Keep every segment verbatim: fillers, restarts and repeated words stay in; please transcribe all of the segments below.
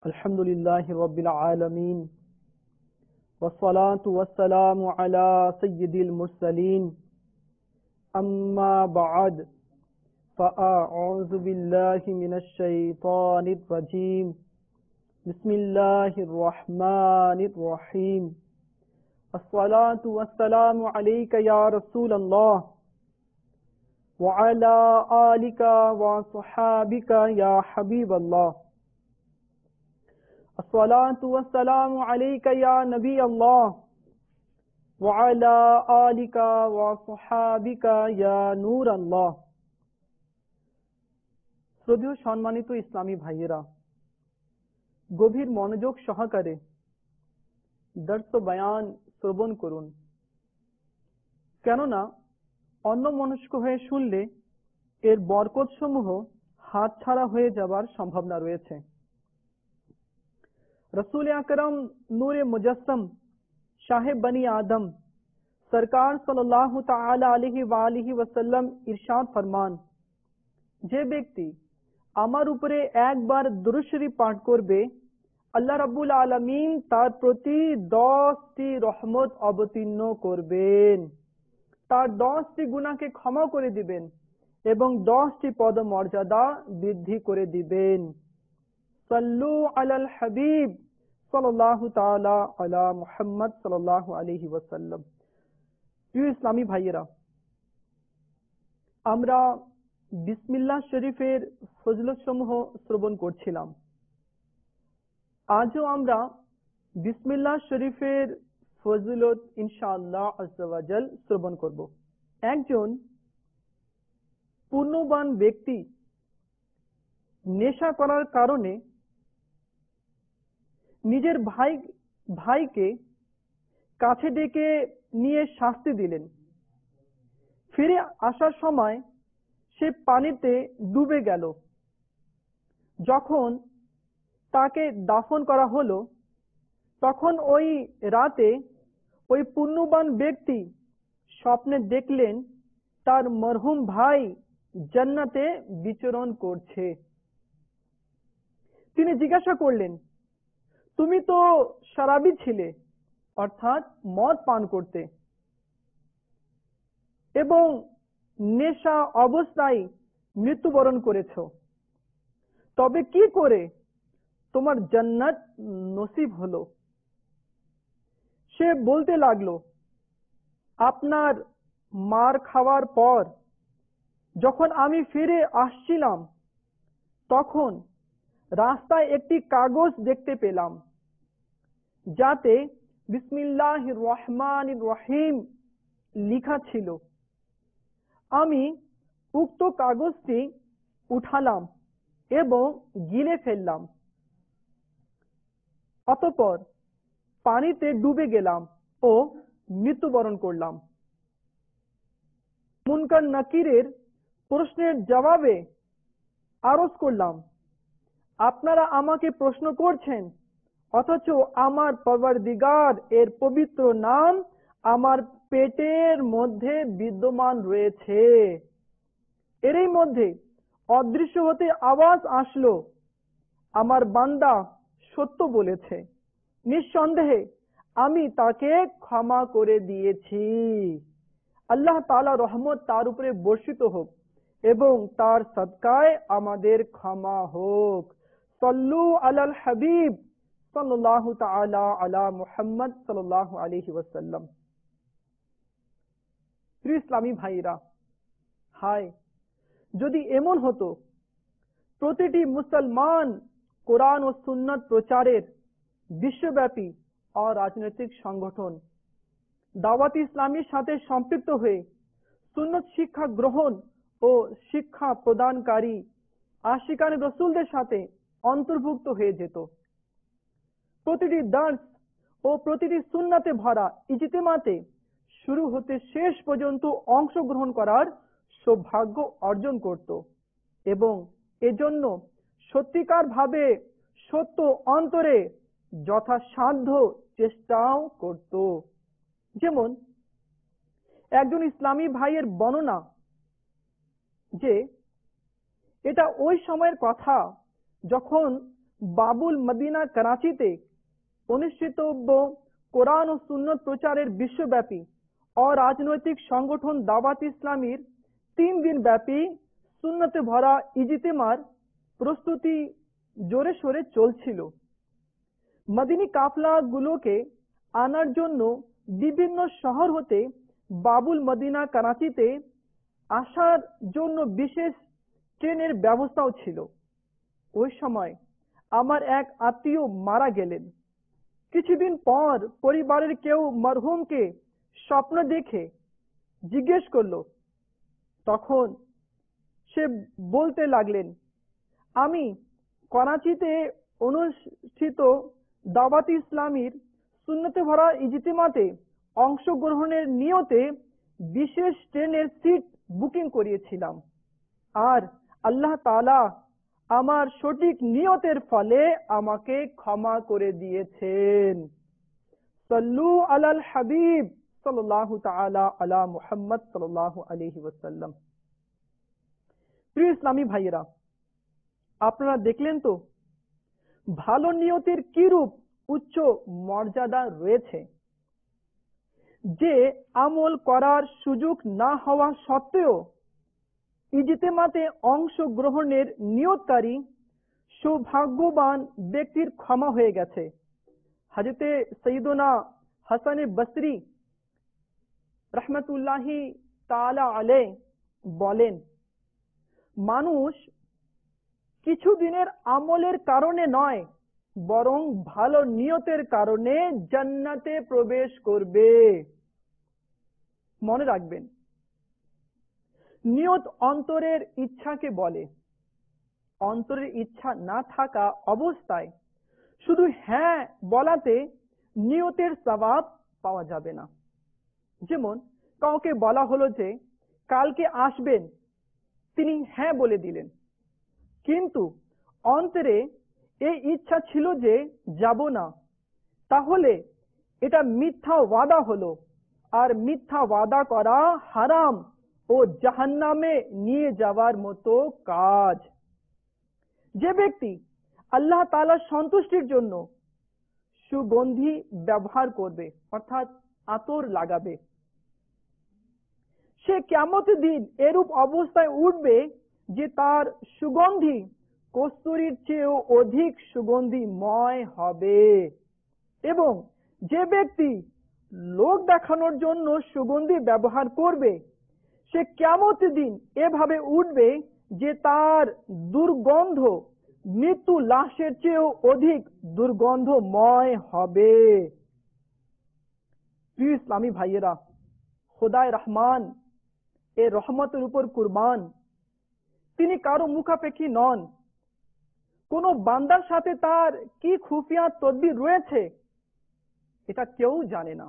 अल्हम्दुलिल्लाहि रब्बिल आलमीन वस्सलातु वस्सलामु अला सय्यिदिल मुरसलीन अम्मा बअद फ़अऊज़ु बिल्लाहि मिनश शैतानिर रजीम बिस्मिल्लाहिर रहमानिर रहीम अस्सलातु वस्सलामु अलैका या रसूलल्लाह व अला आलिका व सहाबिका या हबीबल्लाह अस्सलातु वस्सलामु अलैका या नबी अल्लाह व अला आलिका व सहाबिका या नूर अल्लाह। শ্রদ্ধেয় সম্মানিত ইসলামী ভাইয়েরা, গভীর মনোযোগ সহকারে দর্স বয়ান শ্রবণ করুন, কেননা অন্যমনস্ক হয়ে শুনলে এর বরকতসমূহ হাতছাড়া হয়ে যাবার সম্ভাবনা রয়েছে। रसूल अकरम नूर मुजस्सम शाहिब बनी आदम सरकार सल्लल्लाहु ताला अलैहि वालिहि वसल्लम इरशाद फरमान, যে ব্যক্তি আমার উপরে একবার দুরূদ শরীফ পাঠ করবে, আল্লাহ রাব্বুল আলামিন তার প্রতি দশটি রহমত অবতীর্ণ করবেন, তার দশটি গুনাহকে ক্ষমা করে দিবেন এবং দশটি পদমর্যাদা বৃদ্ধি করে দিবেন। সল্লু আলাল হাবিব সাল্লাল্লাহু তাআলা আলা মুহাম্মদ সাল্লাল্লাহু আলাইহি ওয়াসাল্লাম। প্রিয় ইসলামী ভাইয়েরা, আমরা বিসমিল্লাহ শরীফের ফজিলত সমূহ শ্রবণ করছিলাম। আজও আমরা বিসমিল্লাহ শরীফের ফজিলত ইনশাআল্লাহ আজ্জা ওয়া জাল শ্রবণ করব। একজন পূর্ণবান ব্যক্তি নেশা করার কারণে নিজের ভাই ভাইকে কাছে ডেকে নিয়ে শাস্তি দিলেন। ফিরে আসার সময় সে পানিতে ডুবে গেল। যখন তাকে দাফন করা হলো, তখন ওই রাতে ওই পুণ্যবান ব্যক্তি স্বপ্নে দেখলেন তার মরহুম ভাই জান্নাতে বিচরণ করছে। তিনি জিজ্ঞাসা করলেন, তুমি তো শরাবী ছিলে, অর্থাৎ মদ পান করতে এবং নেশা অবস্থায় মৃত্যুবরণ করেছো, তবে কি করে তোমার জান্নাত নসিব হলো? সে বলতে লাগলো, আপনার মার খাওয়ার পর যখন আমি ফিরে আসছিলাম, তখন রাস্তায় একটি কাগজ দেখতে পেলাম, যাতে বিসমিল্লাহির রহমানির রহিম লেখা ছিল। আমি উক্ত কাগজটি উঠালাম এবং গিলে ফেললাম। অতঃপর পানিতে ডুবে গেলাম ও মৃত্যুবরণ করলাম। মুনকার নাকিরের প্রশ্নের জবাবে আরজ করলাম, আপনারা আমাকে প্রশ্ন করছেন, অথচ আমার পরওয়ারদিগার এর পবিত্র নাম আমার পেটের মধ্যে বিদ্যমান রয়েছে। এরই মধ্যে অদৃশ্য হতে আওয়াজ আসলো, আমার বান্দা সত্য বলেছে, নিঃসন্দেহে আমি তাকে ক্ষমা করে দিয়েছি। আল্লাহ তাআলা রহমত তার উপরে বর্ষিত হোক এবং তার সদকায় আমাদের ক্ষমা হোক। সল্লু আলাল হাবিব সাল্লাল্লাহু তাআলা আলা মুহাম্মদ সাল্লাল্লাহু আলাইহি ওয়াসাল্লাম। প্রিয় ইসলামী ভাইরা, হায় যদি এমন হতো প্রতিটি মুসলমান কোরআন ও সুন্নাত প্রচারের বিশ্বব্যাপী অরাজনৈতিক সংগঠন দাওয়াত ইসলামীর সাথে সম্পৃক্ত হয়ে সুন্নত শিক্ষা গ্রহণ ও শিক্ষা প্রদানকারী আশিকানে রসুলদের সাথে অন্তর্ভুক্ত হয়ে যেত। প্রতিটি দার্স ও প্রতিটি সুন্নাতে ভরা ইজতিমাতে শুরু হতে শেষ পর্যন্ত অংশগ্রহণ করার সৌভাগ্য অর্জন করত এবং এজন্য সত্যিকার ভাবে সত্য অন্তরে যথাসাধ্য চেষ্টাও করত। যেমন একজন ইসলামী ভাইয়ের বর্ণনা যে এটা ওই সময়ের কথা যখন বাবুল মদিনা করাচিতে অনুষ্ঠিতব্য কোরআন ও সুন্নত প্রচারের বিশ্বব্যাপী অরাজনৈতিক সংগঠন দাওয়াত ইসলামীর তিন দিন ব্যাপী সুন্নতে ভরা ইজতিমার প্রস্তুতি জোরে সোরে চলছিল। মদিনী কাফলা গুলোকে আনার জন্য বিভিন্ন শহর হতে বাবুল মদিনা করাচিতে আসার জন্য বিশেষ ট্রেনের ব্যবস্থাও ছিল। ওই সময় আমার এক আত্মীয় মারা গেলেন। কিছুদিন পর পরিবারের কেউ মরহুমকে স্বপ্ন দেখে জিজ্ঞেস করলো। তখন সে বলতে লাগলেন, আমি করাচিতে অনুষ্ঠিত দাওয়াত ইসলামীর সুন্নতে ভরা ইজতিমাতে অংশগ্রহণের নিয়তে বিশেষ ট্রেনের সিট বুকিং করিয়েছিলাম, আর আল্লাহ তাআলা আমার সঠিক নিয়তের ফলে আমাকে ক্ষমা করে দিয়েছেন। সাল্লু আলাল হাবিব সাল্লাল্লাহু তাআলা আলা মুহাম্মদ সাল্লাল্লাহু আলাইহি ওয়াসাল্লাম। প্রিয় ইসলামী ভাইয়েরা, আপনারা দেখলেন তো ভালো নিয়তের কিরূপ উচ্চ মর্যাদা রয়েছে। যে আমল করার সুযোগ না হওয়া সত্ত্বেও ইজতেমাতে অংশগ্রহণের নিয়তকারী সৌভাগ্যবান ব্যক্তির ক্ষমা হয়ে গেছে। হযরতে সৈয়দনা হাসান বসরি রহমতুল্লাহি তাআলা আলাইহি বলেন, মানুষ কিছু দিনের আমলের কারণে নয়, বরং ভালো নিয়তের কারণে জান্নাতে প্রবেশ করবে। মনে রাখবেন, নিয়ত অন্তরের ইচ্ছাকে বলে। অন্তরের ইচ্ছা না থাকা অবস্থায় শুধু হ্যাঁ বলাতে নিয়তের সওয়াব পাওয়া যাবে না। যেমন কাউকে বলা হলো যে কালকে আসবেন, তিনি হ্যাঁ বলে দিলেন, কিন্তু অন্তরে এই ইচ্ছা ছিল যে যাব না, তাহলে এটা মিথ্যা ওয়াদা হলো, আর মিথ্যা ওয়াদা করা হারাম ও জাহান্নামে নিয়ে যাওয়ার মতো কাজ। যে ব্যক্তি আল্লাহ তাআলার সন্তুষ্টির জন্য সুগন্ধি ব্যবহার করবে, অর্থাৎ আতর লাগাবে, সে কিয়ামতের দিন এরূপ অবস্থায় উঠবে যে তার সুগন্ধি কস্তুরীর চেয়েও অধিক সুগন্ধিময় হবে। এবং যে ব্যক্তি লোক দেখানোর জন্য সুগন্ধি ব্যবহার করবে, সে কিয়ামতের দিন এভাবে উঠবে যে তার দুর্গন্ধ মৃত্যু লাশের চেয়েও অধিক দুর্গন্ধময় হবে। প্রিয় ইসলামী ভাইয়েরা, খোদায়ে রহমান এর রহমতের উপর কুরবান, তিনি কারো মুখাপেক্ষী নন। কোন বান্দার সাথে তার কি খুফিয়া তদবির রয়েছে এটা কেউ জানে না।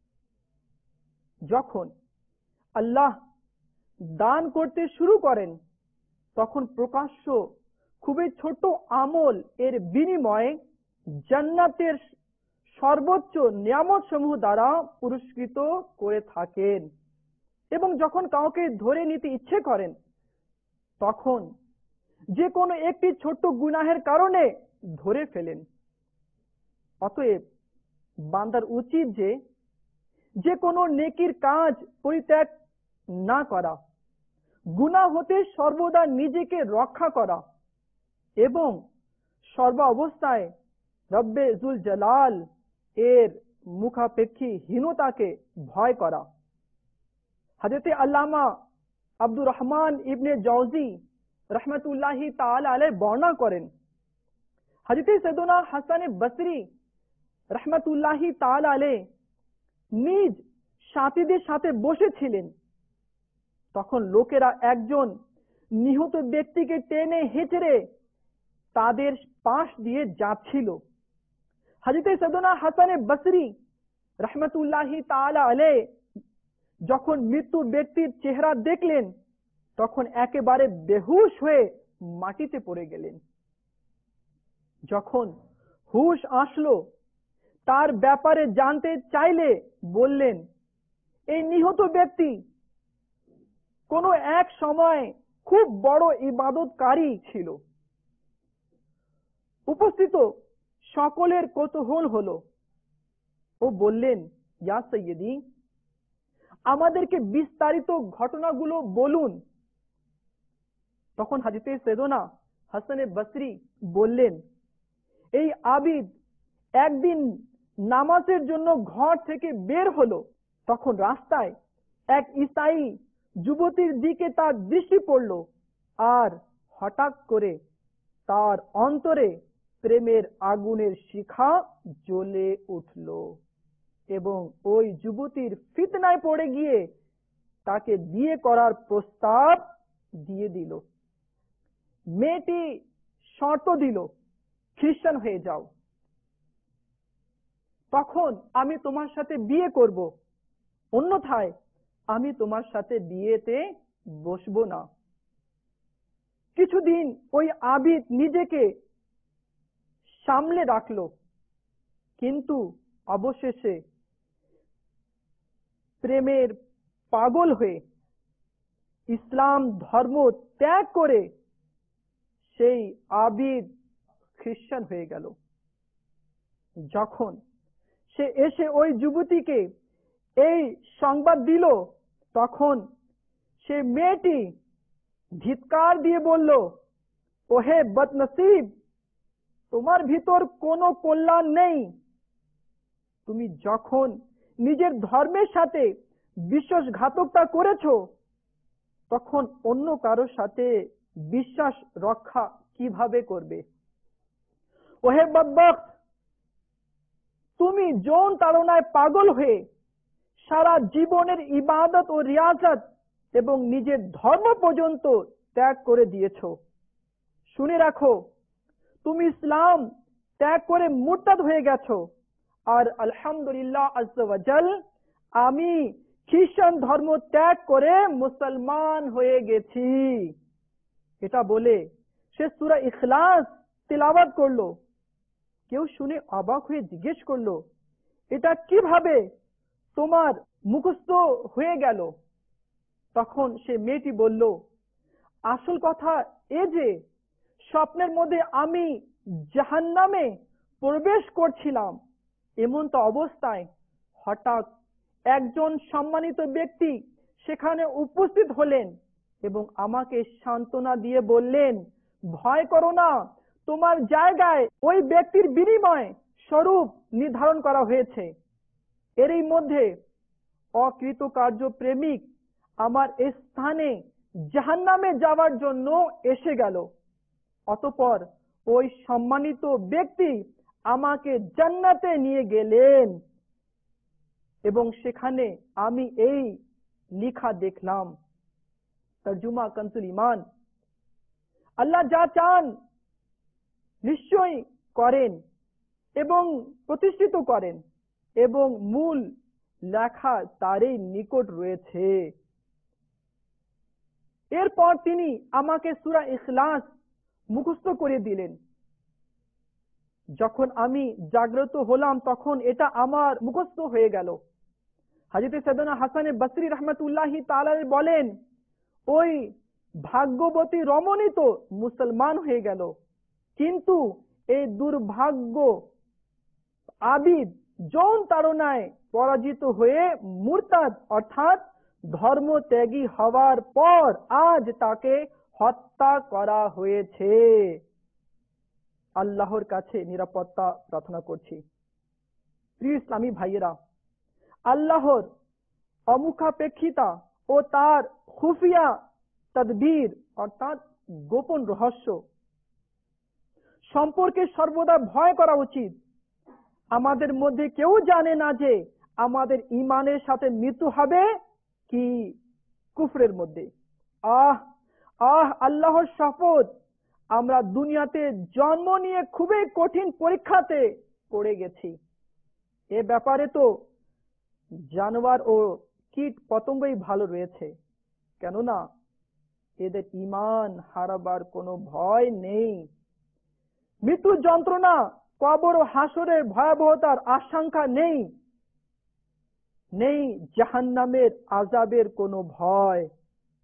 যখন আল্লাহ দান করতে শুরু করেন, তখন প্রকাশ্য খুবই ছোট আমল এর বিনিময়ে জান্নাতের সর্বোচ্চ নিয়ামত সমূহ দ্বারা পুরস্কৃত করে থাকেন। এবং যখন কাউকে ধরে নিতে ইচ্ছে করেন, তখন যে কোনো একটি ছোট্ট গুনাহের কারণে ধরে ফেলেন। অতএব বান্দার উচিত যে যে কোনো নেকির কাজ পরিত্যাগ না করা, গুনাহ হতে সর্বদা নিজেকে রক্ষা করা এবং সর্ব অবস্থায় রব্বে জুল জালাল এর মুখাপেক্ষী হীনতাকে ভয় করা। হযরতে আল্লামা আব্দুর রহমান ইবনে জাওজি রহমতুল্লাহি তাআলা আলাইহি বর্ণনা করেন, হযরতে সৈয়দনা হাসান বসরি রহমতুল্লাহি তাআলা আলাইহি নিজ সাথীদের সাথে বসেছিলেন। তখন লোকেরা একজন নিহত ব্যক্তিকে টেনে হেঁচড়ে তাদের পাশ দিয়ে যাচ্ছিল। হযরতে সৈয়দনা হাসান বসরি রহমতুল্লাহি তাআলা আলাইহি যখন মৃত্যু ব্যক্তির চেহারা দেখলেন, তখন একেবারে বেহুশ হয়ে মাটিতে পড়ে গেলেন। যখন হুশ আসলো, তার ব্যাপারে জানতে চাইলে বললেন, এই নিহত ব্যক্তি কোনো এক সময় খুব বড় ইবাদতকারী ছিল। উপস্থিত সকলের কৌতূহল হলো। ও বললেন, ইয়া সৈয়দি, আমাদেরকে বিস্তারিত ঘটনাগুলো বলুন। তখন হযরত সৈয়দনা হাসান বসরি বললেন, এই আবিদ একদিন নামাজের জন্য ঘর থেকে বের হলো। তখন রাস্তায় এক ঈসাই যুবতীর দিকে তার দৃষ্টি পড়ল, আর হঠাৎ করে তার অন্তরে প্রেমের আগুনের শিখা জ্বলে উঠল এবং ওই যুবতীর ফিতনায় পড়ে গিয়ে তাকে বিয়ে করার প্রস্তাব দিয়ে দিল। মেয়েটি শর্ত দিল, খ্রিস্টান হয়ে যাও, তখন আমি তোমার সাথে বিয়ে করব, অন্যথায় আমি তোমার সাথে বিয়েতে বসবো না। কিছুদিন ওই আবিদ নিজেকে সামলে রাখলো, কিন্তু অবশেষে প্রেমের পাগল হয়ে ইসলাম ধর্ম ত্যাগ করে সেই আবিদ খ্রিস্টান হয়ে গেল। যখন সে এসে ওই যুবতীকে এই সংবাদ দিল, তখন সে মেয়েটি ধিৎকার দিয়ে বলল, ওহে বদনসিব, তোমার ভিতর কোনো কল্যাণ নেই। তুমি যখন নিজের ধর্মের সাথে বিশ্বাসঘাতকতা করেছো, তখন অন্য কারোর সাথে বিশ্বাস রক্ষা কিভাবে করবে? ওহে বদবখ্ত, তুমি যৌন তাড়নায় পাগল হয়ে সারা জীবনের ইবাদত ও রিয়াজত এবং নিজের ধর্ম পর্যন্ত ত্যাগ করে দিয়েছো। শুনে রাখো, তুমি ইসলাম ত্যাগ করে মুরতাদ হয়ে গেছো, আর আলহামদুলিল্লাহ আজ্জা ওয়া জাল, আমি খ্রিস্টান ধর্ম ত্যাগ করে মুসলমান হয়ে গেছি। এটা বলে সে সূরা ইখলাস তিলাওয়াত করলো। কেউ শুনে অবাক হয়ে জিজ্ঞেস করলো, এটা কিভাবে তোমার মুখস্থ হয়ে গেল? তখন সে মেয়েটি বলল, আসল কথা এ যে স্বপ্নের মধ্যে আমি জাহান্নামে প্রবেশ করছিলাম। এমন তো অবস্থায় হঠাৎ একজন সম্মানিত ব্যক্তি সেখানে উপস্থিত হলেন এবং আমাকে সান্ত্বনা দিয়ে বললেন, ভয় করো না, তোমার জায়গায় ওই ব্যক্তির বিনিময়ে স্বরূপ নির্ধারণ করা হয়েছে। এরই মধ্যে অকৃতকার্য প্রেমিক আমার স্থানে জাহান্নামে যাওয়ার জন্য এসে গেল। অতঃপর ওই সম্মানিত ব্যক্তি আমাকে জান্নাতে নিয়ে গেলেন এবং সেখানে আমি এই লিখা দেখলাম। তর্জুমা কনসুল ঈমান। আল্লাহ যা চান নিশ্চয় করেন এবং প্রতিষ্ঠিত করেন, এবং মূল লেখা তারই নিকট রয়েছে। এরপর তিনি আমাকে সূরা ইখলাস মুখস্থ করে দিলেন। যখন আমি জাগ্রত হলাম তখন এটা আমার মুখস্থ হয়ে গেল। হযরত সৈয়দনা হাসান বসরি রহমাতুল্লাহি তাআলা বলেন, ওই ভাগ্যবতী রমণী তো মুসলমান হয়ে গেল, কিন্তু এই দুর্ভাগ্য আবিদ যৌন তাড়নায় পরাজিত হয়ে মুরতাদ অর্থাৎ ধর্মত্যাগী হওয়ার পর আজ তাকে হত্যা করা হয়েছে। আল্লাহর কাছে নিরাপত্তা প্রার্থনা করছি। প্রিয় ইসলামী ভাইয়েরা, আল্লাহর অমুখাপেক্ষিতা ও তার খুফিয়া তদবির অর্থাৎ গোপন রহস্য সম্পর্কে সর্বদা ভয় করা উচিত। আমাদের মধ্যে কেউ জানে না যে আমাদের ঈমানের সাথে মৃত্যু হবে কি কুফরের মধ্যে। আহ আহ আল্লাহর শপথ, আমরা দুনিয়াতে জন্ম নিয়ে খুবই কঠিন পরীক্ষাতে পড়ে গেছি। এ ব্যাপারে তো জানোয়ার ও কীট পতঙ্গই ভালো রয়েছে, কেননা এদের ঈমান হারাবার কোনো ভয় নেই। মৃত্যু যন্ত্রণা, কবর ও হাসরের ভয়াবহতার আশঙ্কা নেই, নেই জাহান্নামের আযাবের কোনো ভয়।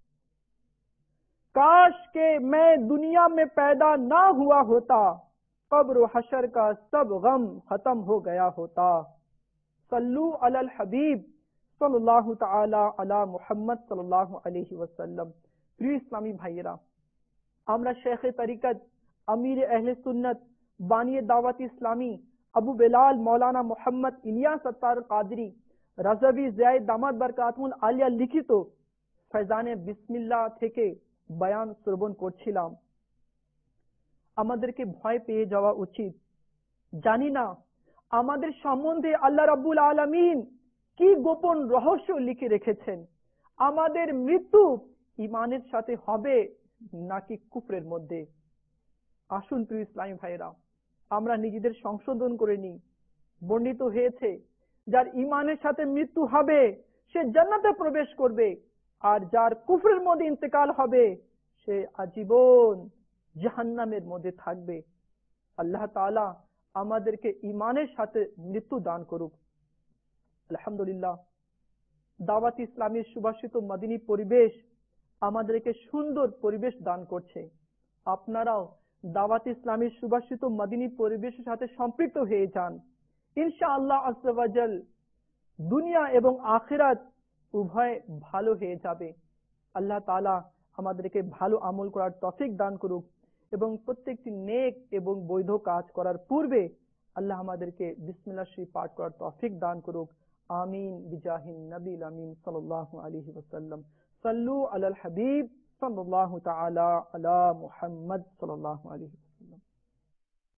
काश के मैं दुनिया में पैदा ना हुआ होता, कब्र हशर का सब गम खत्म हो गया होता। सल्लू अलल हबीब सल्लल्लाहु ताला अला मुहम्मद सल्लल्लाहु अलैहि वसल्लम। प्रिय इस्लामी भाइयेरा, আমরা शेख तरीकत अमीर अहले सुन्नत बानी दावत इस्लामी अबू बेलाल मौलाना मोहम्मद इलियास अत्तार कादरी রাজাবি জায়েদ দামাত বরকাতুল আলিয়া লিখিত ফয়জানে বিসমিল্লাহ থেকে বয়ান শ্রবণ করছিলাম। আমাদেরকে ভয় পেয়ে যাওয়া উচিত। জানি না আমাদের সম্বন্ধে আল্লাহ রাব্বুল আলামিন কি গোপন রহস্য লিখে রেখেছেন। আমাদের মৃত্যু ইমানের সাথে হবে নাকি কুফরের মধ্যে। আসুন প্রিয় ইসলামী ভাইরা, আমরা নিজেদের সংশোধন করে নিই। বর্ণিত হয়েছে যার ইমানের সাথে মৃত্যু হবে সে জান্নাতে প্রবেশ করবে, আর যার কুফরের মধ্যে ইন্তেকাল হবে সে আজীবন জাহান্নামের মধ্যে থাকবে। আল্লাহ তাআলা আমাদেরকে ইমানের সাথে মৃত্যু দান করুক। আলহামদুলিল্লাহ, দাওয়াত ইসলামের সুবাসিত মদিনী পরিবেশ আমাদেরকে সুন্দর পরিবেশ দান করছে। আপনারাও দাওয়াত ইসলামের সুবাসিত মদিনী পরিবেশের সাথে সম্পৃক্ত হয়ে যান। ইনশাআল্লাহ আযজা ওয়া জাল দুনিয়া এবং আখিরাত উভয় ভালো হয়ে যাবে। আল্লাহ তাআলা আমাদেরকে ভালো আমল করার তৌফিক দান করুক এবং প্রত্যেকটি নেক এবং বৈধ কাজ করার পূর্বে আল্লাহ আমাদেরকে বিসমিল্লাহ শরীফ পাঠ করার তৌফিক দান করুক। আমিন বিজাহিন নবীল আমিন সাল্লাল্লাহু আলাইহি ওয়াসাল্লাম। সাল্লু আলাল হাবিব সাল্লাল্লাহু তাআলা আলা মুহাম্মদ সাল্লাল্লাহু আলাইহি